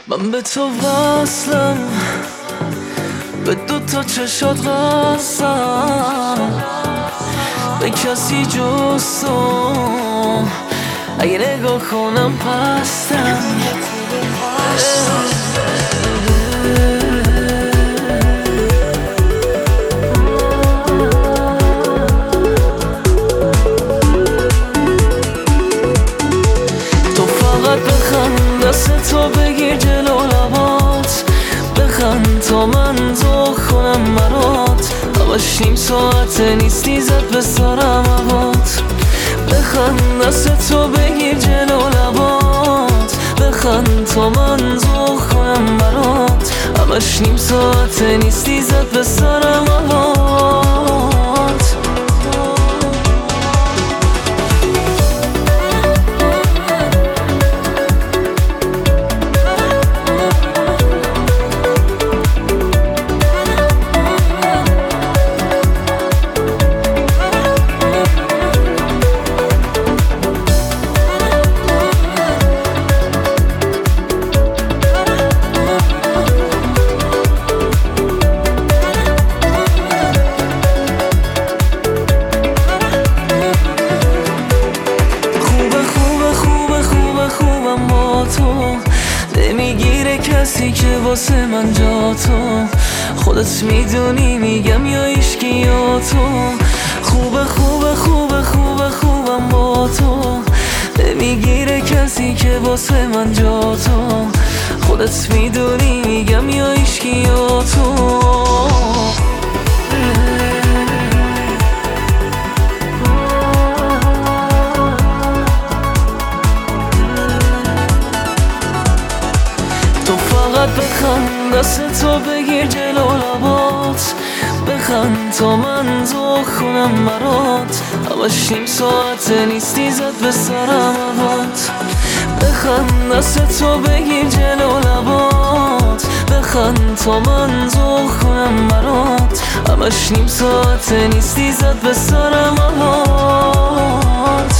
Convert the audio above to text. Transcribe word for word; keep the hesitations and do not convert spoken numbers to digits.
من به تو وصلم، به دو تا چشات قصم، به کسی جز تو اگه نگاه کنم پستم. تو فقط بخند، دست تو بگیر جلو لبات، بخند تا من ذوق کنم برات. همش نیم ساعته نیستی زد به سرم هوات. بخند، دست تو بگیر جلو لبات، بخند تا من ذوق کنم برات. همش نیم ساعته نیستی زد به سرم هوات. نمیگیره کسی که واسه من جا تو، خودت میدونی میگم یا ایشکی یا تو. خوبه خوبه خوبه خوبه خوبم با تو، نمیگیره کسی که واسه من جا تو، خودت میدونی میگم یا ایشکی یا تو. بخند، دست تو بگیر جلو لبات، بخند تا من ذوق کنم برات. همش نیم ساعته نیستی زد به سرم هوات. بخند، دست تو بگیر جلو لبات، بخند تا من ذوق کنم برات. همش نیم ساعته نیستی زد به سرم هوات.